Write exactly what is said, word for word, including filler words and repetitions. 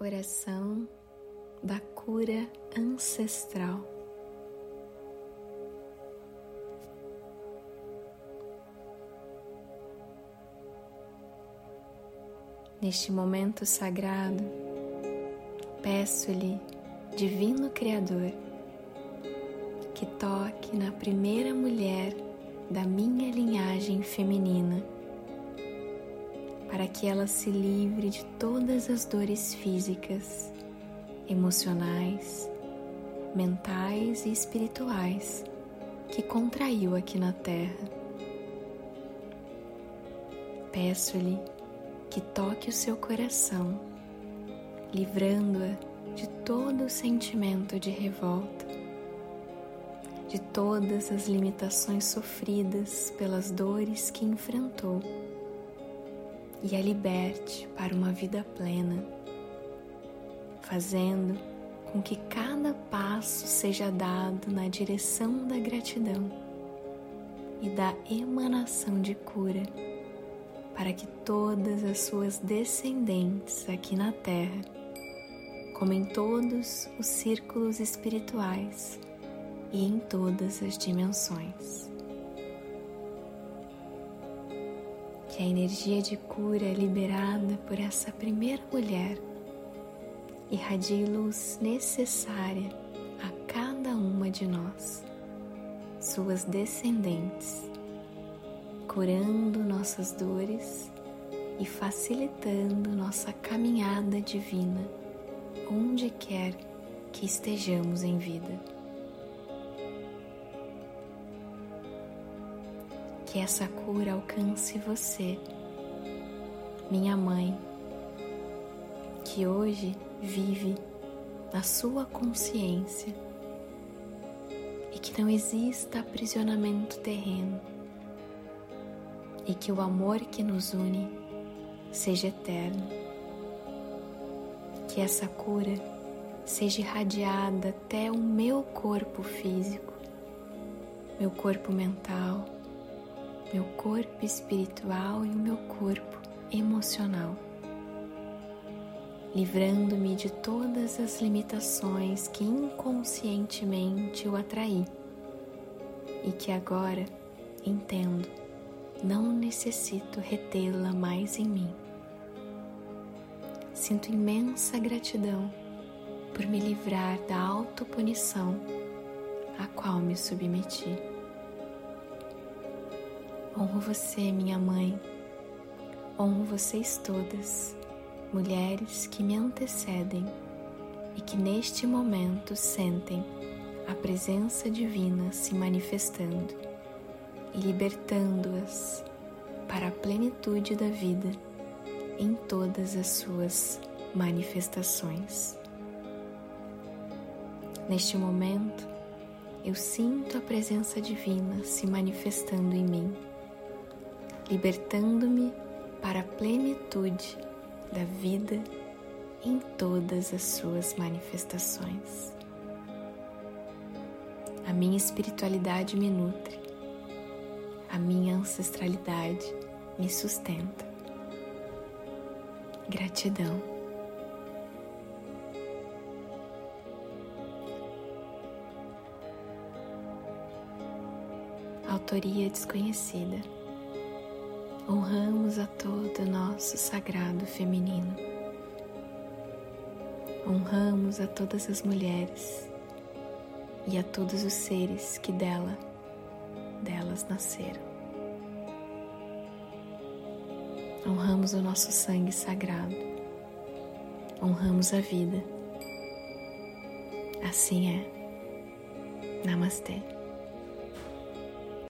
oração da cura ancestral. Neste momento sagrado, peço-lhe, Divino Criador, que toque na primeira mulher da minha linhagem feminina, para que ela se livre de todas as dores físicas, emocionais, mentais e espirituais que contraiu aqui na Terra. Peço-lhe que toque o seu coração, livrando-a de todo o sentimento de revolta, de todas as limitações sofridas pelas dores que enfrentou, e a liberte para uma vida plena, fazendo com que cada passo seja dado na direção da gratidão e da emanação de cura, para que todas as suas descendentes aqui na Terra, como em todos os círculos espirituais e em todas as dimensões, que a energia de cura liberada por essa primeira mulher irradie luz necessária a cada uma de nós, suas descendentes, curando nossas dores e facilitando nossa caminhada divina, onde quer que estejamos em vida. Que essa cura alcance você, minha mãe, que hoje vive na sua consciência e que não exista aprisionamento terreno, e que o amor que nos une seja eterno. Que essa cura seja irradiada até o meu corpo físico, meu corpo mental, meu corpo espiritual e o meu corpo emocional, livrando-me de todas as limitações que inconscientemente eu atraí e que agora entendo, não necessito retê-la mais em mim. Sinto imensa gratidão por me livrar da autopunição a qual me submeti. Honro você, minha mãe, honro vocês todas, mulheres que me antecedem e que neste momento sentem a presença divina se manifestando e libertando-as para a plenitude da vida em todas as suas manifestações. Neste momento, eu sinto a presença divina se manifestando em mim, libertando-me para a plenitude da vida em todas as suas manifestações. A minha espiritualidade me nutre, a minha ancestralidade me sustenta. Gratidão. Autoria desconhecida. Honramos a todo o nosso sagrado feminino. Honramos a todas as mulheres e a todos os seres que dela, delas nasceram. Honramos o nosso sangue sagrado. Honramos a vida. Assim é. Namastê.